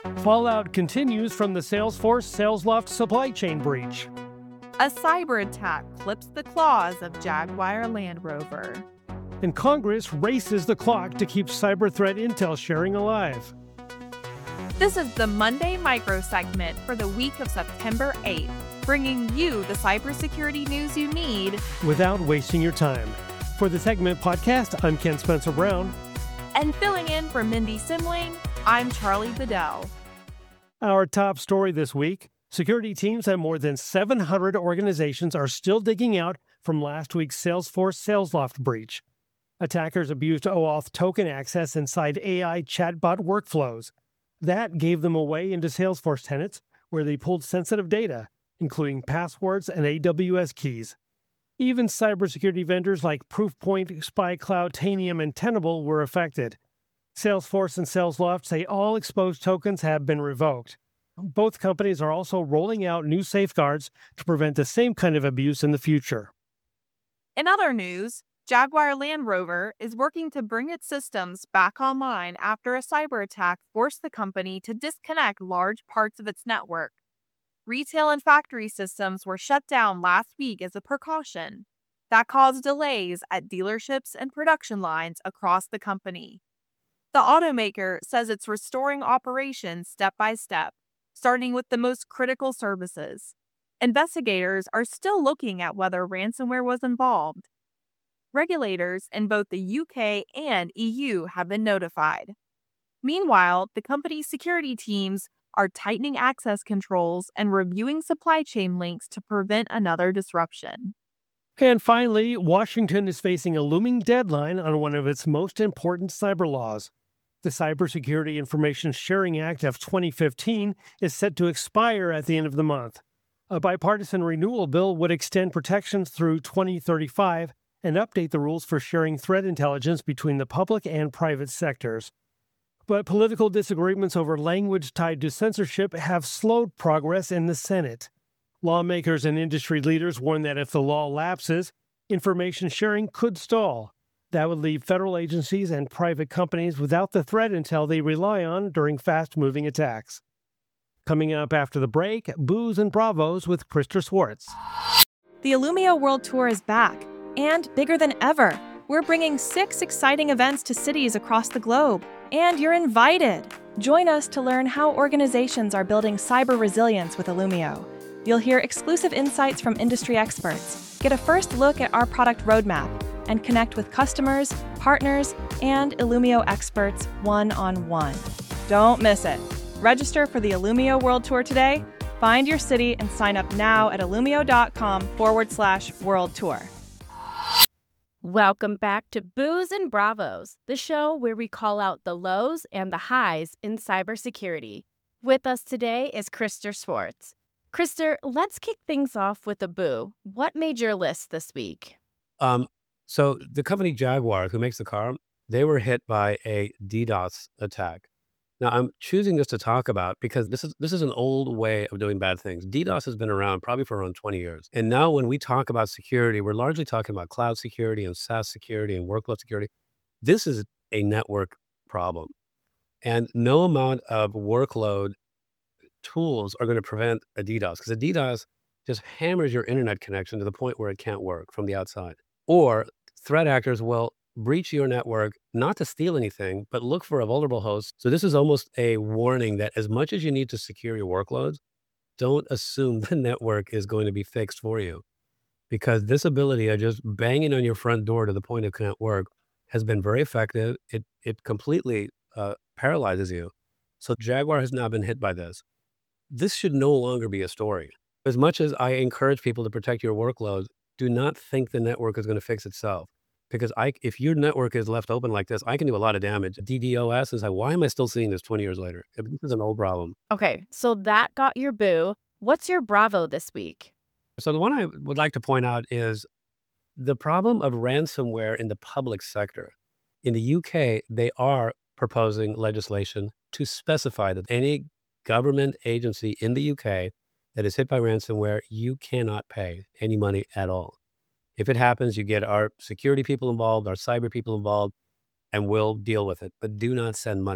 Fallout continues from the Salesforce SalesLoft supply chain breach. A cyber attack clips the claws of Jaguar Land Rover. And Congress races the clock to keep cyber threat intel sharing alive. This is the Monday micro segment for the week of September 8th, bringing you the cybersecurity news you need without wasting your time. For the Segment Podcast, I'm Ken Spencer Brown. And filling in for Mindy Simling, I'm Charlie Bedell. Our top story this week: security teams at more than 700 organizations are still digging out from last week's Salesforce SalesLoft breach. Attackers abused OAuth token access inside AI chatbot workflows. That gave them a way into Salesforce tenants, where they pulled sensitive data, including passwords and AWS keys. Even cybersecurity vendors like Proofpoint, SpyCloud, Tanium, and Tenable were affected. Salesforce and SalesLoft say all exposed tokens have been revoked. Both companies are also rolling out new safeguards to prevent the same kind of abuse in the future. In other news, Jaguar Land Rover is working to bring its systems back online after a cyber attack forced the company to disconnect large parts of its network. Retail and factory systems were shut down last week as a precaution. That caused delays at dealerships and production lines across the company. The automaker says it's restoring operations step by step, starting with the most critical services. Investigators are still looking at whether ransomware was involved. Regulators in both the UK and EU have been notified. Meanwhile, the company's security teams are tightening access controls and reviewing supply chain links to prevent another disruption. And finally, Washington is facing a looming deadline on one of its most important cyber laws. The Cybersecurity Information Sharing Act of 2015 is set to expire at the end of the month. A bipartisan renewal bill would extend protections through 2035 and update the rules for sharing threat intelligence between the public and private sectors. But political disagreements over language tied to censorship have slowed progress in the Senate. Lawmakers and industry leaders warn that if the law lapses, information sharing could stall. That would leave federal agencies and private companies without the threat intel they rely on during fast-moving attacks. Coming up after the break, Booze and Bravos with Krista Swartz. The Illumio World Tour is back, and bigger than ever. We're bringing 6 exciting events to cities across the globe, and you're invited. Join us to learn how organizations are building cyber resilience with Illumio. You'll hear exclusive insights from industry experts, get a first look at our product roadmap, and connect with customers, partners, and Illumio experts one-on-one. Don't miss it. Register for the Illumio World Tour today. Find your city and sign up now at illumio.com/world tour. Welcome back to Booze and Bravos, the show where we call out the lows and the highs in cybersecurity. With us today is Krista Swartz. Krista, let's kick things off with a boo. What made your list this week? So the company Jaguar, who makes the car, they were hit by a DDoS attack. Now, I'm choosing this to talk about because this is an old way of doing bad things. DDoS has been around probably for around 20 years. And now when we talk about security, we're largely talking about cloud security and SaaS security and workload security. This is a network problem. And no amount of workload tools are going to prevent a DDoS, because a DDoS just hammers your internet connection to the point where it can't work from the outside. Or threat actors will breach your network, not to steal anything, but look for a vulnerable host. So this is almost a warning that as much as you need to secure your workloads, don't assume the network is going to be fixed for you. Because this ability of just banging on your front door to the point it can't work has been very effective. It completely paralyzes you. So Jaguar has now been hit by this. This should no longer be a story. As much as I encourage people to protect your workloads, do not think the network is going to fix itself. Because if your network is left open like this, I can do a lot of damage. DDoS is like, why am I still seeing this 20 years later? This is an old problem. Okay, so that got your boo. What's your bravo this week? So the one I would like to point out is the problem of ransomware in the public sector. In the UK, they are proposing legislation to specify that any government agency in the UK that is hit by ransomware, you cannot pay any money at all. If it happens, you get our security people involved, our cyber people involved, and we'll deal with it. But do not send money.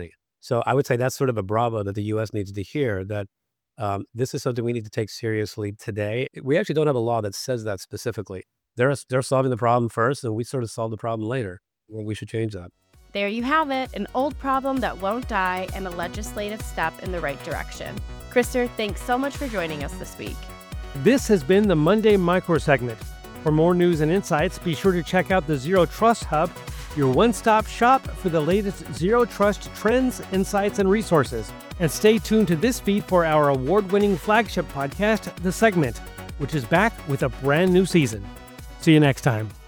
So I would say that's sort of a bravo that the U.S. needs to hear, that this is something we need to take seriously today. We actually don't have a law that says that specifically. They're solving the problem first, and we sort of solve the problem later. Well, we should change that. There you have it, an old problem that won't die and a legislative step in the right direction. Krister, thanks so much for joining us this week. This has been the Monday Micro Segment. For more news and insights, be sure to check out the Zero Trust Hub, your one-stop shop for the latest Zero Trust trends, insights, and resources. And stay tuned to this feed for our award-winning flagship podcast, The Segment, which is back with a brand new season. See you next time.